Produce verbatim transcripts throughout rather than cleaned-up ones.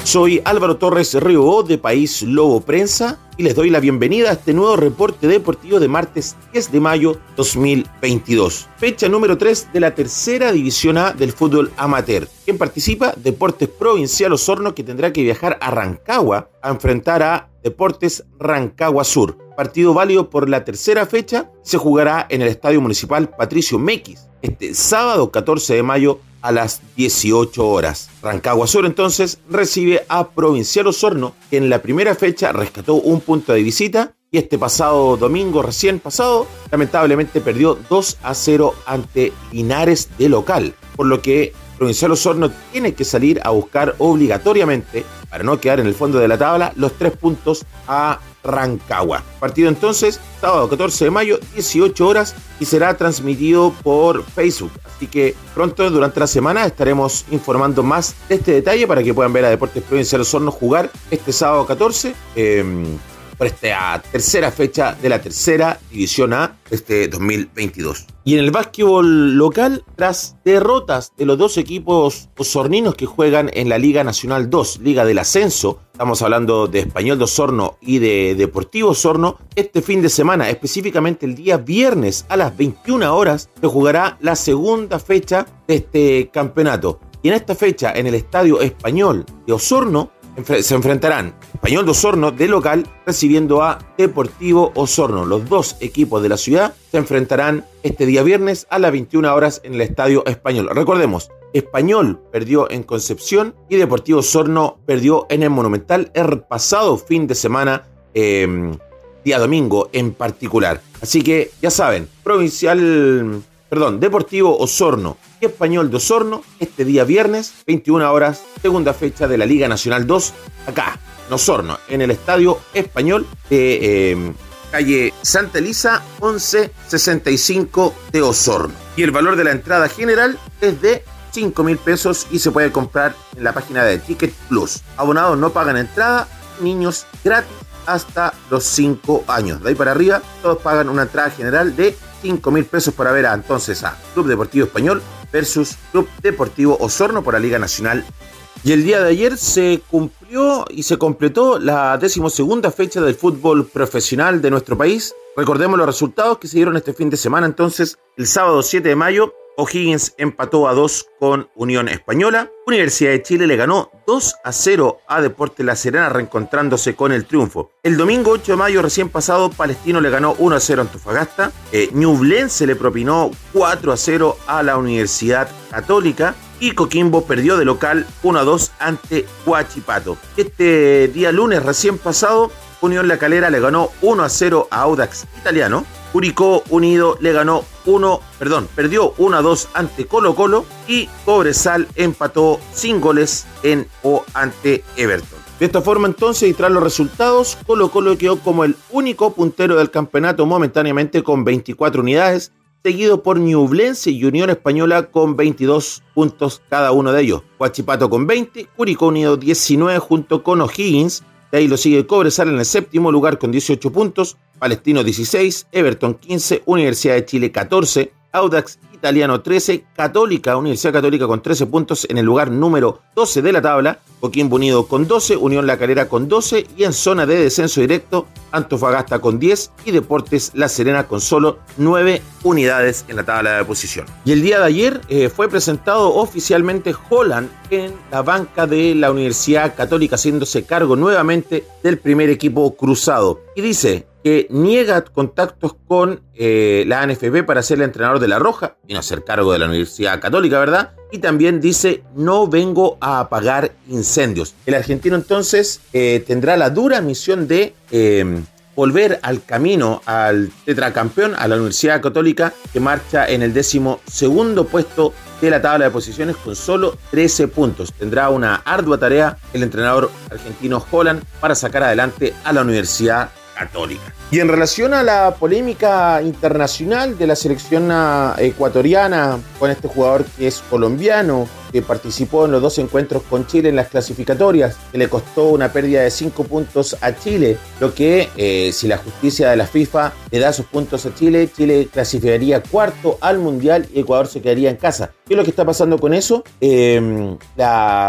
Soy Álvaro Torres Río de País Lobo Prensa y les doy la bienvenida a este nuevo reporte deportivo de martes diez de mayo dos mil veintidós. Fecha número tres de la tercera división A del fútbol amateur. ¿Quién participa? Deportes Provincial Osorno, que tendrá que viajar a Rancagua a enfrentar a Deportes Rancagua Sur. Partido válido por la tercera fecha, se jugará en el Estadio Municipal Patricio Mequis este sábado catorce de mayo a las dieciocho horas. Rancagua Sur entonces recibe a Provincial Osorno, que en la primera fecha rescató un punto de visita y este pasado domingo recién pasado lamentablemente perdió dos a cero ante Linares de local, por lo que Provincial Osorno tiene que salir a buscar obligatoriamente, para no quedar en el fondo de la tabla, los tres puntos a Rancagua. Partido entonces, sábado catorce de mayo, dieciocho horas, y será transmitido por Facebook. Así que pronto, durante la semana, estaremos informando más de este detalle para que puedan ver a Deportes Provincial Osorno jugar este sábado catorce. Eh, por esta tercera fecha de la tercera división A este dos mil veintidós. Y en el básquetbol local, tras derrotas de los dos equipos osorninos que juegan en la Liga Nacional dos, Liga del Ascenso, estamos hablando de Español de Osorno y de Deportivo Osorno, este fin de semana, específicamente el día viernes a las veintiuna horas, se jugará la segunda fecha de este campeonato. Y en esta fecha, en el Estadio Español de Osorno, se enfrentarán Español de Osorno de local recibiendo a Deportivo Osorno. Los dos equipos de la ciudad se enfrentarán este día viernes a las veintiuna horas en el Estadio Español. Recordemos, Español perdió en Concepción y Deportivo Osorno perdió en el Monumental el pasado fin de semana, eh, día domingo en particular. Así que ya saben, Provincial... Perdón, Deportivo Osorno y Español de Osorno, este día viernes, veintiuna horas, segunda fecha de la Liga Nacional dos, acá, en Osorno, en el Estadio Español de eh, calle Santa Elisa, once sesenta y cinco de Osorno. Y el valor de la entrada general es de cinco mil pesos y se puede comprar en la página de Ticket Plus. Abonados no pagan entrada, niños gratis hasta los cinco años. De ahí para arriba, todos pagan una entrada general de cinco mil pesos para ver a, entonces a Club Deportivo Español versus Club Deportivo Osorno por la Liga Nacional. Y el día de ayer se cumplió y se completó la decimosegunda fecha del fútbol profesional de nuestro país. Recordemos los resultados que se dieron este fin de semana. Entonces, el sábado siete de mayo, O'Higgins empató a dos con Unión Española. Universidad de Chile le ganó dos a cero a Deportes La Serena, reencontrándose con el triunfo. El domingo ocho de mayo recién pasado, Palestino le ganó uno a cero a Antofagasta. Eh, Ñublense le propinó cuatro a cero a la Universidad Católica. Y Coquimbo perdió de local uno a dos ante Huachipato. Este día lunes recién pasado, Unión La Calera le ganó uno a cero a Audax Italiano. Curicó Unido le ganó uno, perdón, perdió uno a dos ante Colo Colo y Cobresal empató sin goles en o ante Everton. De esta forma entonces, y tras los resultados, Colo Colo quedó como el único puntero del campeonato momentáneamente con veinticuatro unidades, seguido por Ñublense y Unión Española con veintidós puntos cada uno de ellos. Huachipato con veinte, Curicó Unido diecinueve junto con O'Higgins. De ahí lo sigue Cobresal en el séptimo lugar con dieciocho puntos, Palestino dieciséis, Everton quince, Universidad de Chile catorce, Audax Italiano trece, Católica, Universidad Católica con trece puntos en el lugar número doce de la tabla, Coquimbo Unido con doce, Unión La Calera con doce y en zona de descenso directo, Antofagasta con diez y Deportes La Serena con solo nueve unidades en la tabla de posición. Y el día de ayer eh, fue presentado oficialmente Holland en la banca de la Universidad Católica, haciéndose cargo nuevamente del primer equipo cruzado. Y dice que niega contactos con eh, la A N F P para ser el entrenador de La Roja, vino a ser cargo de la Universidad Católica, ¿verdad? Y también dice, no vengo a apagar incendios. El argentino entonces eh, tendrá la dura misión de eh, volver al camino al tetracampeón, a la Universidad Católica, que marcha en el décimo segundo puesto de la tabla de posiciones con solo trece puntos. Tendrá una ardua tarea el entrenador argentino Holland para sacar adelante a la Universidad Católica. Y en relación a la polémica internacional de la selección ecuatoriana con este jugador que es colombiano, que participó en los dos encuentros con Chile en las clasificatorias, que le costó una pérdida de cinco puntos a Chile, lo que eh, si la justicia de la FIFA le da esos puntos a Chile, Chile clasificaría cuarto al Mundial y Ecuador se quedaría en casa. ¿Qué es lo que está pasando con eso? Eh, la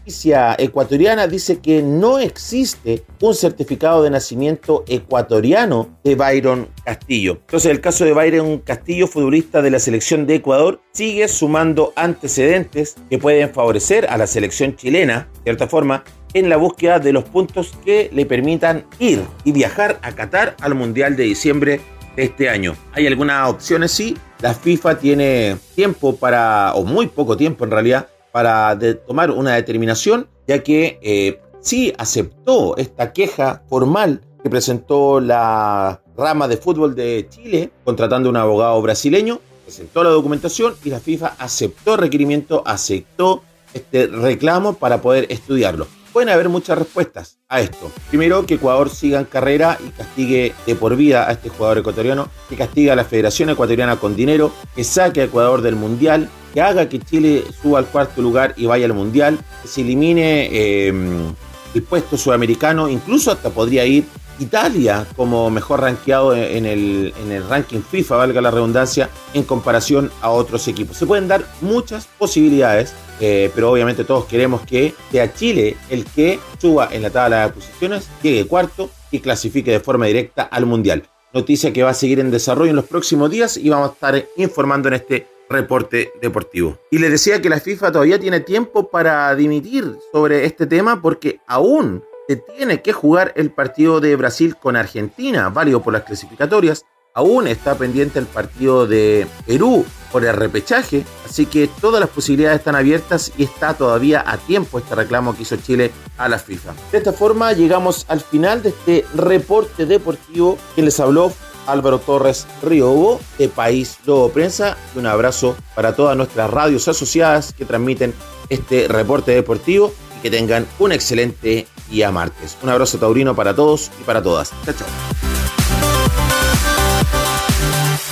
justicia ecuatoriana dice que no existe un certificado de nacimiento ecuatoriano de Byron Castillo. Entonces, el caso de Byron Castillo, futbolista de la selección de Ecuador, sigue sumando antecedentes que pueden favorecer a la selección chilena, de cierta forma, en la búsqueda de los puntos que le permitan ir y viajar a Qatar al Mundial de diciembre de este año. Hay algunas opciones, sí. La FIFA tiene tiempo para, o muy poco tiempo en realidad, para de tomar una determinación, ya que eh, sí aceptó esta queja formal que presentó la rama de fútbol de Chile, contratando a un abogado brasileño, presentó la documentación y la FIFA aceptó el requerimiento, aceptó este reclamo para poder estudiarlo. Pueden haber muchas respuestas a esto. Primero, que Ecuador siga en carrera y castigue de por vida a este jugador ecuatoriano, que castigue a la Federación Ecuatoriana con dinero, que saque a Ecuador del Mundial, que haga que Chile suba al cuarto lugar y vaya al Mundial, que se elimine eh, el puesto sudamericano, incluso hasta podría ir Italia como mejor rankeado en el, en el ranking FIFA, valga la redundancia, en comparación a otros equipos. Se pueden dar muchas posibilidades, eh, pero obviamente todos queremos que sea Chile el que suba en la tabla de posiciones, llegue cuarto y clasifique de forma directa al Mundial. Noticia que va a seguir en desarrollo en los próximos días y vamos a estar informando en este reporte deportivo. Y les decía que la FIFA todavía tiene tiempo para dimitir sobre este tema, porque aún se tiene que jugar el partido de Brasil con Argentina, válido por las clasificatorias. Aún está pendiente el partido de Perú por el repechaje, así que todas las posibilidades están abiertas y está todavía a tiempo este reclamo que hizo Chile a la FIFA. De esta forma llegamos al final de este reporte deportivo. Que les habló Álvaro Torres Riobo, de País Lobo Prensa, y un abrazo para todas nuestras radios asociadas que transmiten este reporte deportivo. Que tengan un excelente día martes. Un abrazo taurino para todos y para todas. Chao, chao.